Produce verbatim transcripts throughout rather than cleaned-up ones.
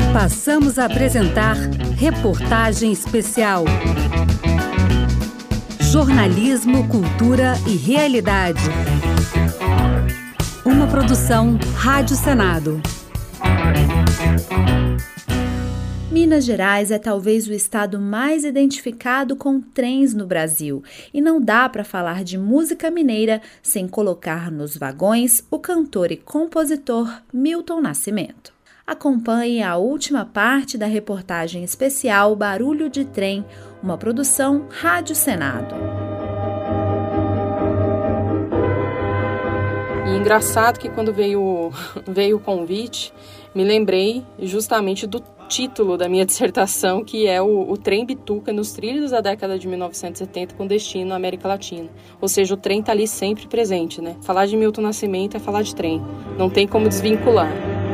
Passamos a apresentar Reportagem Especial. Jornalismo, cultura e realidade. Uma produção Rádio Senado. Minas Gerais é talvez o estado mais identificado com trens no Brasil e não dá para falar de música mineira sem colocar nos vagões o cantor e compositor Milton Nascimento. Acompanhe a última parte da reportagem especial Barulho de Trem, uma produção Rádio Senado. E engraçado que quando veio, veio o convite, me lembrei justamente do título da minha dissertação, que é o, o Trem Bituca nos trilhos da década de mil novecentos e setenta com destino à América Latina. Ou seja, o trem está ali sempre presente, né? Falar de Milton Nascimento é falar de trem. Não tem como desvincular.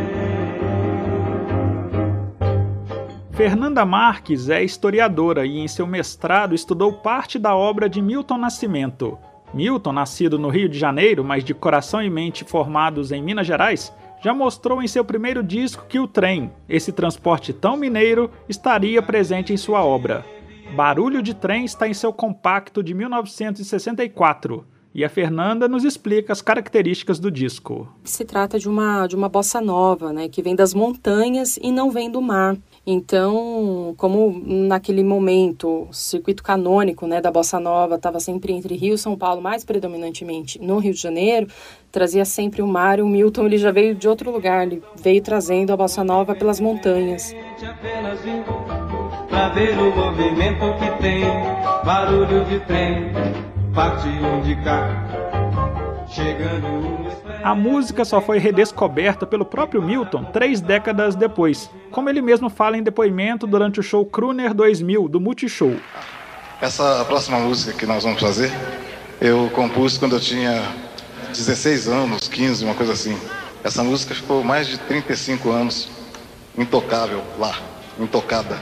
Fernanda Marques é historiadora e em seu mestrado estudou parte da obra de Milton Nascimento. Milton, nascido no Rio de Janeiro, mas de coração e mente formados em Minas Gerais, já mostrou em seu primeiro disco que o trem, esse transporte tão mineiro, estaria presente em sua obra. Barulho de Trem está em seu compacto de mil novecentos e sessenta e quatro. E a Fernanda nos explica as características do disco. Se trata de uma, de uma bossa nova, né, que vem das montanhas e não vem do mar. Então, como naquele momento o circuito canônico, né, da bossa nova estava sempre entre Rio e São Paulo, mais predominantemente no Rio de Janeiro, trazia sempre o mar, e o Milton ele já veio de outro lugar, ele veio trazendo a bossa nova pelas montanhas. Apenas vim pra ver o movimento que tem, barulho de trem, parte um de cá, chegando. A música só foi redescoberta pelo próprio Milton três décadas depois, como ele mesmo fala em depoimento durante o show Crooner dois mil, do Multishow. Essa próxima música que nós vamos fazer, eu compus quando eu tinha dezesseis anos, quinze, uma coisa assim. Essa música ficou mais de trinta e cinco anos intocável lá, intocada.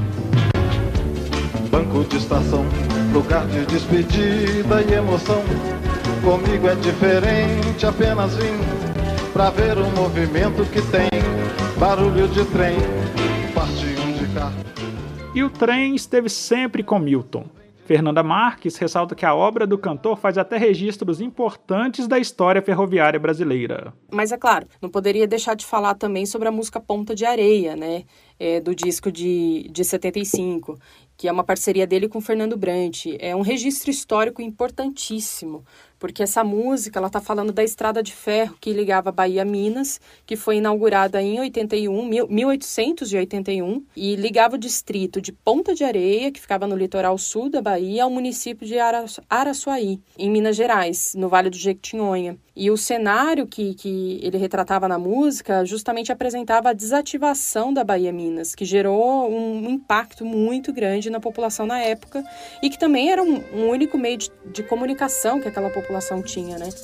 Banco de estação, lugar de despedida e emoção. Comigo é diferente, apenas vim pra ver o movimento que tem, barulho de trem, parte um de cá. E o trem esteve sempre com Milton. Fernanda Marques ressalta que a obra do cantor faz até registros importantes da história ferroviária brasileira. Mas é claro, não poderia deixar de falar também sobre a música Ponta de Areia, né, é, do disco de, de setenta e cinco, que é uma parceria dele com Fernando Brant. É um registro histórico importantíssimo, porque essa música ela está falando da estrada de ferro que ligava Bahia a Minas, que foi inaugurada em oitenta e um, mil oitocentos e oitenta e um, e ligava o distrito de Ponta de Areia, que ficava no litoral sul da Bahia, ao município de Araçuaí, em Minas Gerais, no Vale do Jequitinhonha. E o cenário que, que ele retratava na música justamente apresentava a desativação da Bahia Minas, que gerou um impacto muito grande na população na época e que também era um, um único meio de, de comunicação que aquela população tinha, né?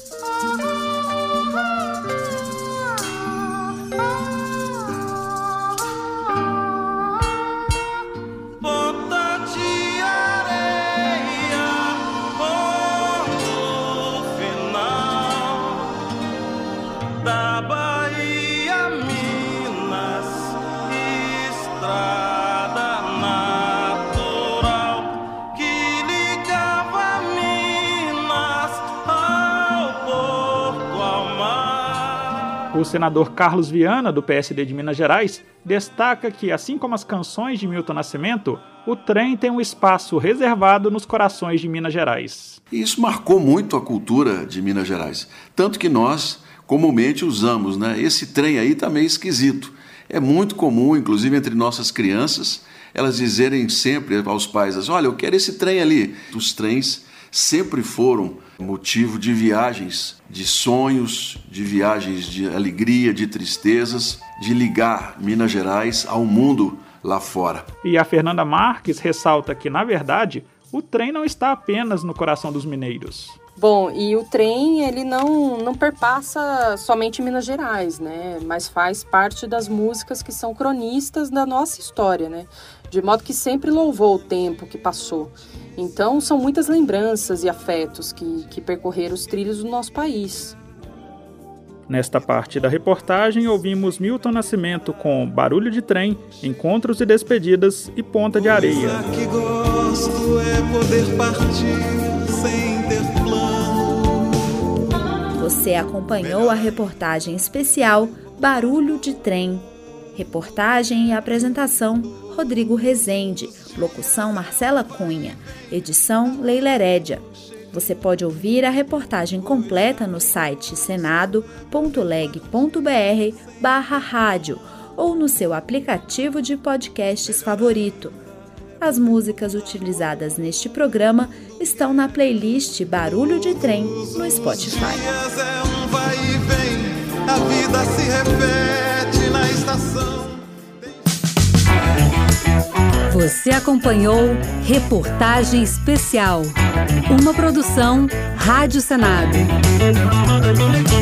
O senador Carlos Viana, do P S D de Minas Gerais, destaca que, assim como as canções de Milton Nascimento, o trem tem um espaço reservado nos corações de Minas Gerais. E isso marcou muito a cultura de Minas Gerais, tanto que nós comumente usamos, né? Esse trem aí tá meio esquisito. É muito comum, inclusive entre nossas crianças, elas dizerem sempre aos pais assim, olha, eu quero esse trem ali. Os trens sempre foram motivo de viagens, de sonhos, de viagens de alegria, de tristezas, de ligar Minas Gerais ao mundo lá fora. E a Fernanda Marques ressalta que, na verdade, o trem não está apenas no coração dos mineiros. Bom, e o trem, ele não, não perpassa somente Minas Gerais, né? Mas faz parte das músicas que são cronistas da nossa história, né? De modo que sempre louvou o tempo que passou. Então, são muitas lembranças e afetos que, que percorreram os trilhos do nosso país. Nesta parte da reportagem, ouvimos Milton Nascimento com Barulho de Trem, Encontros e Despedidas e Ponta de Areia. Coisa que gosto é poder partir sem ter plano. Você acompanhou a reportagem especial Barulho de Trem. Reportagem e apresentação Rodrigo Rezende, locução Marcela Cunha, edição Leila Herédia. Você pode ouvir a reportagem completa no site senado ponto leg ponto br barra rádio ou no seu aplicativo de podcasts favorito. As músicas utilizadas neste programa estão na playlist Barulho de Trem no Spotify. É um vai e vem, a vida se repete na estação. Você acompanhou Reportagem Especial, uma produção Rádio Senado.